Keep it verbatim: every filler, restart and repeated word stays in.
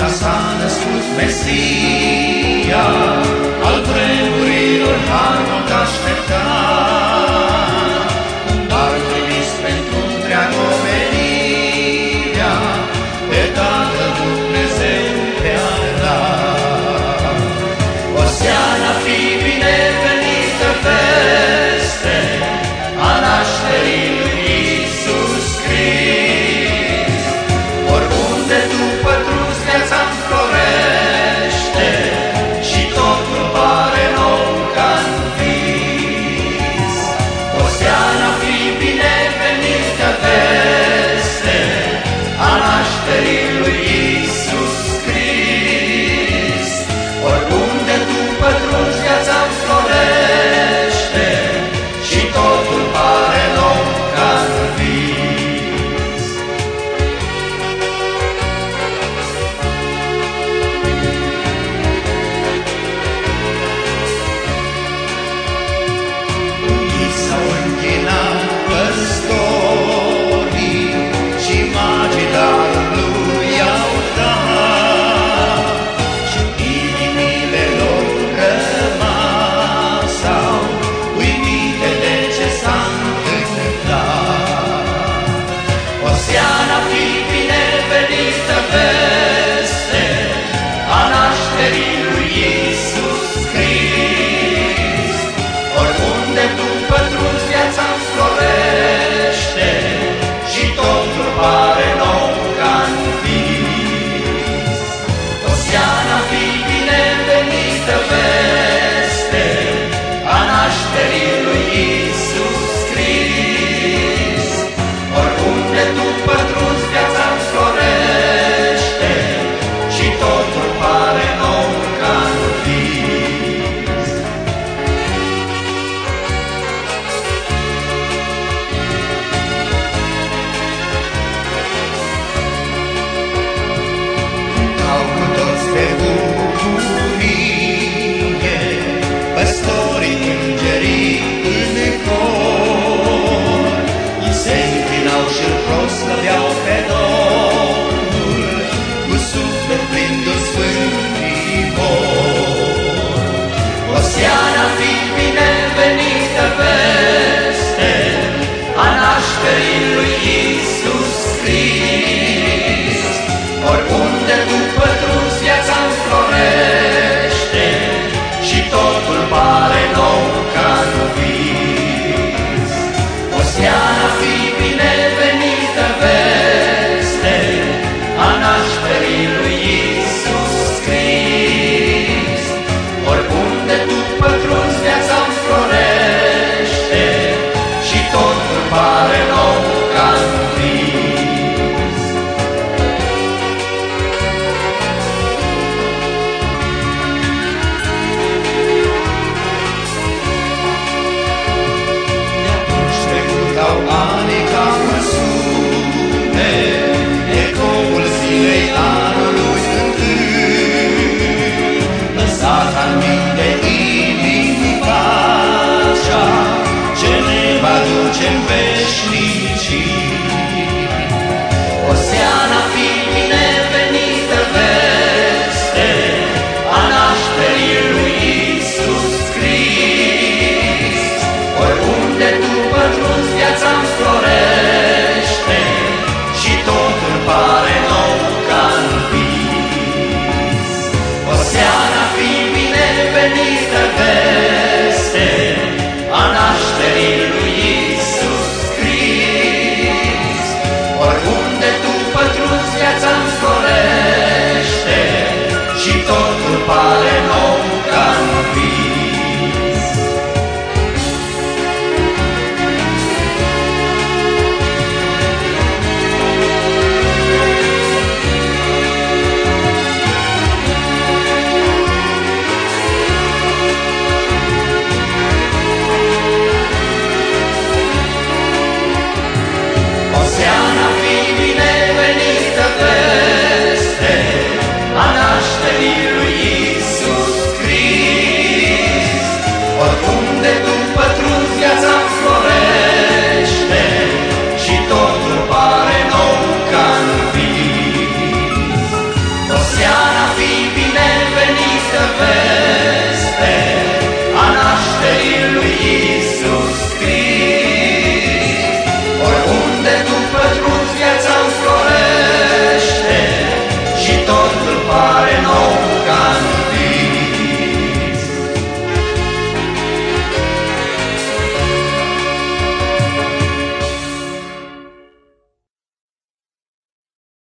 aceasta s-a născut Mesia, al vremurilor harul așteptat, un dar trimis pentru întreaga omenirea, pe Tatăl Dumnezeu te-a dat. Osiana fi binevenită veste a nașterii lui Iisus Crist. Oriunde tu pătruzi, viața înflorește și totul pare nou ca-n vis. Osiana fi binevenită veste a nașterii lui Iisus Crist. Oriunde tu pătruzi, viața înflorește și totul pare nou ca-n vis. I s-au închinat păstorii și magii darul lui i-au dat, și inimile lor rămasau uimite de ce s-a întâmplat. Osiana fi binevenită veste a nașterii lui Iisus Crist. Oriunde tu pătruzi, viața înflorește și totul pare nou ca-n vis. Osiana fi binevenită veste a nașterii lui Iisus Crist. Oriunde tu pătruzi, viața înflorește și totul pare nou ca-n vis. Au cu toți de bucurie păstorii, îngerii în cor. Ei se închinau și-l proslăveau pe Domnul, cu suflet plin de sfânt vivor. Osiana fi binevenită veste a nașterii lui Iisus Crist. Oriunde tu